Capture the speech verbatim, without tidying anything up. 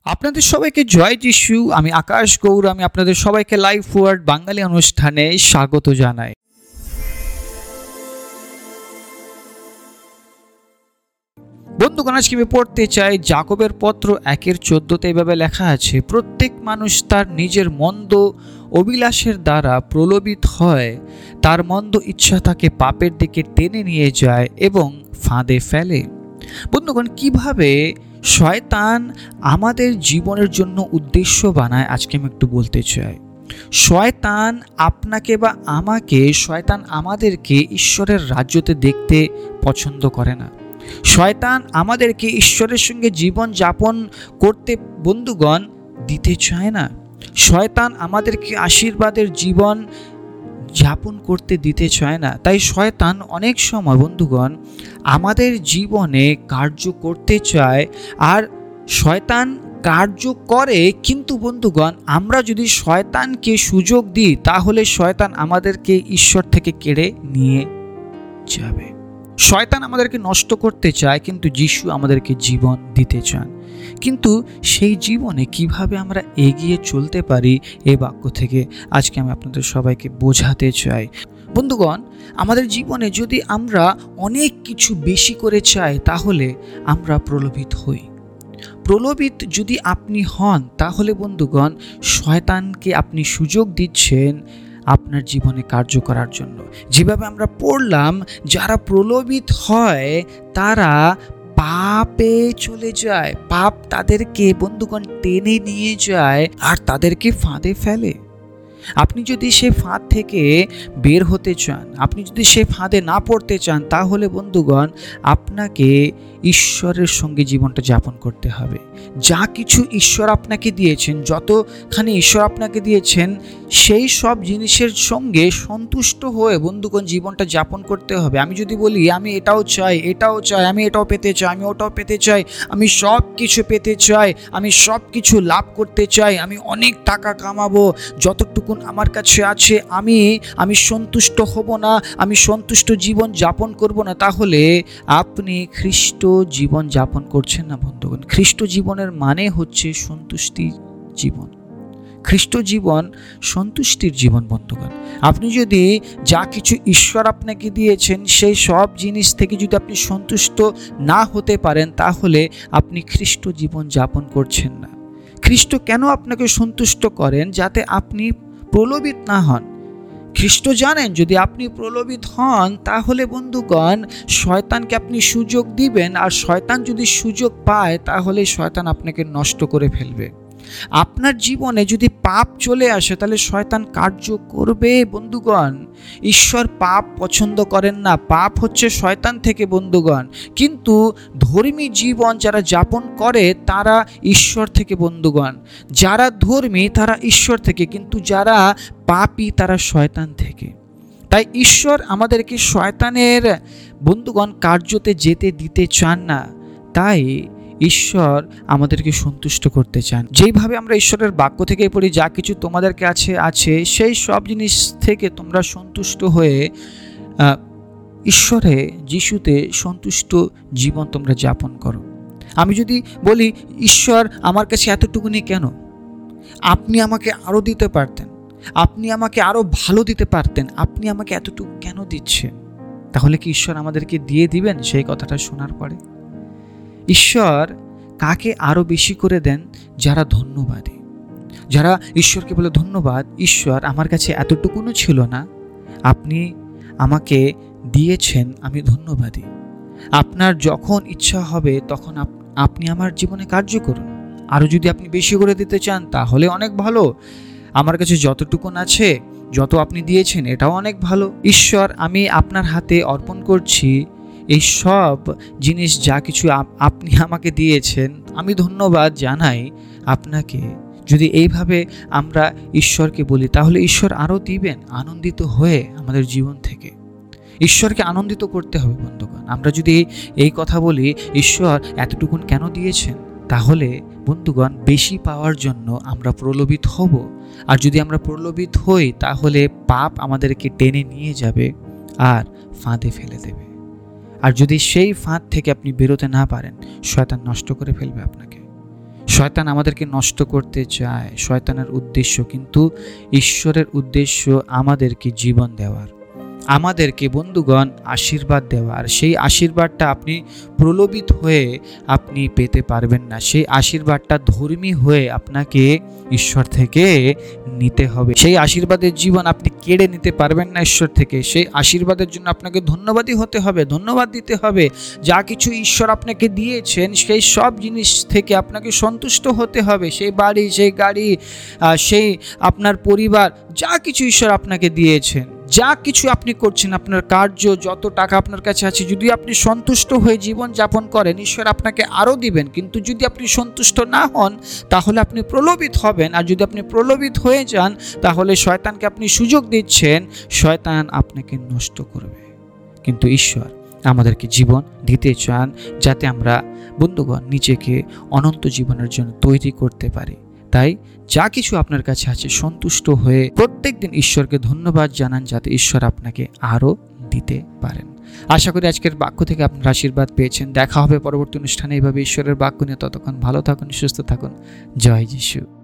আপনাদের সবাইকে জয় যিশু। আমি আকাশ গৌর। আমি আপনাদের সবাইকে লাইফ ওয়ার্ড বাঙালি অনুষ্ঠানে স্বাগত জানাই। বন্ধুগণ, আজকে আমি পড়তে চাই যাকবের পত্র একের চোদ্দতে এভাবে লেখা আছে, প্রত্যেক মানুষ তার নিজের মন্দ অভিলাষের দ্বারা প্রলোভিত হয়, তার মন্দ ইচ্ছা তাকে পাপের দিকে টেনে নিয়ে যায় এবং ফাঁদে ফেলে। বন্ধুগণ, কিভাবে শয়তান আমাদের জীবনের জন্য উদ্দেশ্য বানায় আজকে আমি একটু বলতে চাই। শয়তান আপনাকে বা আমাকে, শয়তান আমাদেরকে ঈশ্বরের রাজ্যতে দেখতে পছন্দ করে না। শয়তান আমাদেরকে ঈশ্বরের সঙ্গে জীবন যাপন করতে বন্ধুগণ দিতে চায় না। শয়তান আমাদেরকে আশীর্বাদের জীবন যাপন করতে দিতে চায় না। তাই শয়তান অনেক সময় বন্ধুগণ আমাদের জীবনে কার্য করতে চায়, আর শয়তান কার্য করে, কিন্তু বন্ধুগণ আমরা যদি শয়তানকে সুযোগ দিই তাহলে শয়তান আমাদেরকে ঈশ্বর থেকে কেড়ে নিয়ে যাবে। শয়তান আমাদেরকে নষ্ট করতে চায়, কিন্তু যিশু আমাদেরকে জীবন দিতে চান। কিন্তু সেই জীবনে কিভাবে আমরা এগিয়ে চলতে পারি এই বাক্য থেকে আজকে আমি আপনাদের সবাইকে বোঝাতে চাই। বন্ধুগণ, আমাদের জীবনে যদি আমরা অনেক কিছু বেশি করে চাই তাহলে আমরা প্রলোভিত হই। প্রলোভিত যদি আপনি হন তাহলে বন্ধুগণ শয়তানকে আপনি সুযোগ দিচ্ছেন আপনার জীবনে কার্য করার জন্য। যেভাবে আমরা পড়লাম, যারা প্রলোভিত হয় তারা পাপে চলে যায়, পাপ তাদেরকে বন্ধুগণ টেনে নিয়ে যায় আর তাদেরকে ফাঁদে ফেলে। আপনি যদি সে ফাঁদ থেকে বের হতে চান, আপনি যদি সে ফাঁদে না পড়তে চান, তাহলে বন্ধুগণ আপনাকে ঈশ্বরের সঙ্গে জীবনটা যাপন করতে হবে। যা কিছু ঈশ্বর আপনাকে দিয়েছেন, যতখানি ঈশ্বর আপনাকে দিয়েছেন, সেই সব জিনিসের সঙ্গে সন্তুষ্ট হয়ে বন্ধুগণ জীবনটা যাপন করতে হবে। আমি যদি বলি আমি এটাও চাই, এটাও চাই, আমি এটাও পেতে চাই, আমি ওটাও পেতে চাই, আমি সব কিছু পেতে চাই, আমি সব কিছু লাভ করতে চাই, আমি অনেক টাকা কামাবো, যতটুকু আমার কাছে আছে আমি আমি সন্তুষ্ট হব না, আমি সন্তুষ্ট জীবন যাপন করব না, তাহলে আপনি খ্রিস্ট জীবন যাপন করছেন না বন্ধুগণ। খ্রিস্ট জীবনের মানে হচ্ছে সন্তুষ্টি জীবন। খ্রিস্ট জীবন সন্তুষ্টির জীবন বন্ধুগণ। আপনি যদি যা কিছু ঈশ্বর আপনাকে দিয়েছেন সেই সব জিনিস থেকে যদি আপনি সন্তুষ্ট না হতে পারেন, তাহলে আপনি খ্রিস্ট জীবন যাপন করছেন না। খ্রিস্ট কেন আপনাকে সন্তুষ্ট করেন? যাতে আপনি প্রলোভিত না হন। খ্রিস্ট জানেন যদি আপনি প্রলোভিত হন তাহলে বন্ধুগণ শয়তানকে আপনি সুযোগ দিবেন, আর শয়তান যদি সুযোগ পায় তাহলে শয়তান আপনাকে নষ্ট করে ফেলবে। আপনার জীবনে যদি পাপ চলে আসে তাহলে শয়তান কার্য করবে বন্ধুগণ। ঈশ্বর পাপ পছন্দ করেন না, পাপ হচ্ছে শয়তান থেকে বন্ধুগণ। কিন্তু ধর্মী জীবন যারা যাপন করে তারা ঈশ্বর থেকে বন্ধুগণ। যারা ধর্মী তারা ঈশ্বর থেকে, কিন্তু যারা পাপী তারা শয়তান থেকে। তাই ঈশ্বর আমাদেরকে শয়তানের বন্ধুগণ কার্যতে যেতে দিতে চান না। তাই ঈশ্বর আমাদেরকে সন্তুষ্ট করতে চান। যেইভাবে আমরা ঈশ্বরের বাক্য থেকে পড়ি, যা কিছু তোমাদের কাছে আছে সেই সব জিনিস থেকে তোমরা সন্তুষ্ট হয়ে ঈশ্বরে যিশুতে সন্তুষ্ট জীবন তোমরা যাপন করো। আমি যদি বলি ঈশ্বর আমার কাছে এতটুকুনি কেন, আপনি আমাকে আরও দিতে পারতেন, আপনি আমাকে আরও ভালো দিতে পারতেন, আপনি আমাকে এতটুকু কেন দিচ্ছেন? তাহলে কি ঈশ্বর আমাদেরকে দিয়ে দিবেন? সেই কথাটা শোনার পরে ঈশ্বর কাকে আরও বেশি করে দেন? যারা ধন্যবাদী, যারা ঈশ্বরকে বলে ধন্যবাদ ঈশ্বর, আমার কাছে এতটুকুনও ছিল না, আপনি আমাকে দিয়েছেন, আমি ধন্যবাদী। আপনার যখন ইচ্ছা হবে তখন আপনি আমার জীবনে কার্য করুন। আরও যদি আপনি বেশি করে দিতে চান তাহলে অনেক ভালো। আমার কাছে যতটুকুন আছে, যত আপনি দিয়েছেন এটাও অনেক ভালো। ঈশ্বর, আমি আপনার হাতে অর্পণ করছি এই সব জিনিস, যা কিছু আপনি আমাকে দিয়েছেন, আমি ধন্যবাদ জানাই আপনাকে। যদি এইভাবে আমরা ঈশ্বরকে বলি তাহলে ঈশ্বর আরও দিবেন আনন্দিত হয়ে আমাদের জীবন থেকে। ঈশ্বরকে আনন্দিত করতে হবে বন্ধুগণ। আমরা যদি এই কথা বলি ঈশ্বর এতটুকুন কেন দিয়েছেন, তাহলে বন্ধুগণ বেশি পাওয়ার জন্য আমরা প্রলোভিত হব। আর যদি আমরা প্রলোভিত হই তাহলে পাপ আমাদেরকে টেনে নিয়ে যাবে আর ফাঁদে ফেলে দেবে। আর যদি সেই ফাঁদ থেকে আপনি বেরোতে না পারেন, শয়তান নষ্ট করে ফেলবে আপনাকে। শয়তান আমাদেরকে নষ্ট করতে চায়। শয়তানের উদ্দেশ্য কিন্তু ঈশ্বরের উদ্দেশ্য আমাদেরকে জীবন দেওয়ার, আমাদেরকে বন্ধুগণ আশীর্বাদ দেওয়ার। সেই আশীর্বাদটা আপনি প্রলোভিত হয়ে আপনি পেতে পারবেন না। সেই আশীর্বাদটা ধর্মী হয়ে আপনাকে ঈশ্বর থেকে নিতে হবে। সেই আশীর্বাদের জীবন আপনি কেড়ে নিতে পারবেন না ঈশ্বর থেকে। সেই আশীর্বাদের জন্য আপনাকে ধন্যবাদী হতে হবে, ধন্যবাদ দিতে হবে। যা কিছু ঈশ্বর আপনাকে দিয়েছেন সেই সব জিনিস থেকে আপনাকে সন্তুষ্ট হতে হবে। সেই বাড়ি, সেই গাড়ি, সেই আপনার পরিবার, যা কিছু ঈশ্বর আপনাকে দিয়েছেন, যা কিছু আপনি করছেন, আপনার কার্য, যত টাকা আপনার কাছে আছে, যদি আপনি সন্তুষ্ট হয়ে জীবন যাপন করেন, ঈশ্বর আপনাকে আরও দিবেন। কিন্তু যদি আপনি সন্তুষ্ট না হন তাহলে আপনি প্রলোভিত হবেন। আর যদি আপনি প্রলোভিত হয়ে যান তাহলে শয়তানকে আপনি সুযোগ দিচ্ছেন, শয়তান আপনাকে নষ্ট করবে। কিন্তু ঈশ্বর আমাদেরকে জীবন দিতে চান যাতে আমরা বন্ধুগণ নিজেকে অনন্ত জীবনের জন্য তৈরি করতে পারি। তাই যা কিছু আপনার কাছে আছে সন্তুষ্ট হয়ে প্রত্যেক দিন ঈশ্বরকে ধন্যবাদ জানান, যাতে ঈশ্বর আপনাকে আরও দিতে পারেন। আশা করি আজকের বাক্য থেকে আপনার আশীর্বাদ পেয়েছেন। দেখা হবে পরবর্তী অনুষ্ঠানে এইভাবে ঈশ্বরের বাক্য নিয়ে। ততক্ষণ ভালো থাকুন, সুস্থ থাকুন। জয় যিশু।